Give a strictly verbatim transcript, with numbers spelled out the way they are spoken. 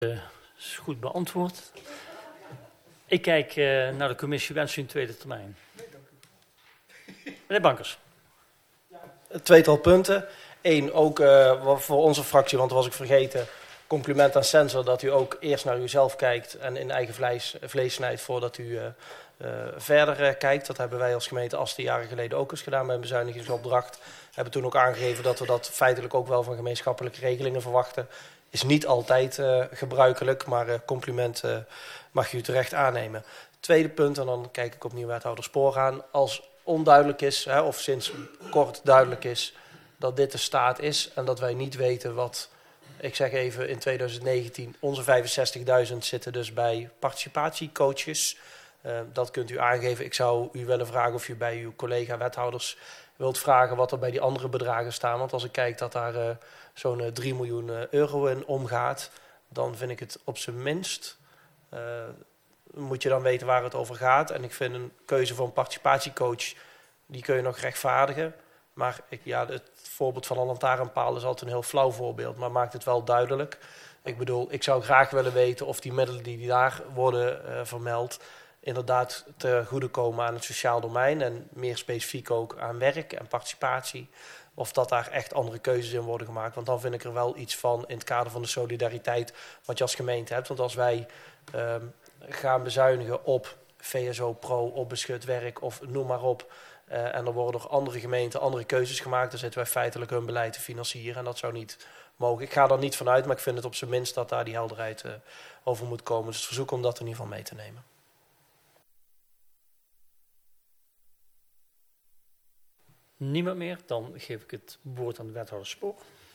Uh, is goed beantwoord. Ik kijk uh, naar de commissie. Wens u een tweede termijn? Nee, dank u. Meneer Bankers. Een tweetal punten. Eén, ook uh, voor onze fractie, want dat was ik vergeten. Compliment aan Sensor dat u ook eerst naar uzelf kijkt en in eigen vlees, vlees snijdt voordat u uh, uh, verder uh, kijkt. Dat hebben wij als gemeente Asten jaren geleden ook eens gedaan bij een bezuinigingsopdracht. We hebben toen ook aangegeven dat we dat feitelijk ook wel van gemeenschappelijke regelingen verwachten. Is niet altijd uh, gebruikelijk, maar uh, compliment uh, mag u terecht aannemen. Tweede punt, en dan kijk ik opnieuw wethouder Spoor aan. Als onduidelijk is, hè, of sinds kort duidelijk is, dat dit de staat is en dat wij niet weten wat, ik zeg even in twintig negentien, onze vijfenzestigduizend zitten dus bij participatiecoaches. Uh, dat kunt u aangeven. Ik zou u willen vragen of u bij uw collega wethouders wilt vragen wat er bij die andere bedragen staan. Want als ik kijk dat daar uh, zo'n uh, drie miljoen euro in omgaat, dan vind ik het op zijn minst, uh, moet je dan weten waar het over gaat. En ik vind een keuze voor een participatiecoach, die kun je nog rechtvaardigen. Maar ik, ja, het voorbeeld van een lantaarnpaal is altijd een heel flauw voorbeeld, maar maakt het wel duidelijk. Ik bedoel, ik zou graag willen weten of die middelen die daar worden uh, vermeld, inderdaad te goede komen aan het sociaal domein en meer specifiek ook aan werk en participatie. Of dat daar echt andere keuzes in worden gemaakt. Want dan vind ik er wel iets van in het kader van de solidariteit wat je als gemeente hebt. Want als wij um, gaan bezuinigen op V S O Pro, op beschut werk of noem maar op. Uh, en er worden door andere gemeenten andere keuzes gemaakt. Dan zitten wij feitelijk hun beleid te financieren. En dat zou niet mogen. Ik ga er niet vanuit, maar ik vind het op zijn minst dat daar die helderheid uh, over moet komen. Dus het verzoek om dat in ieder geval mee te nemen. Niemand meer? Dan geef ik het woord aan de wethouder Spoor.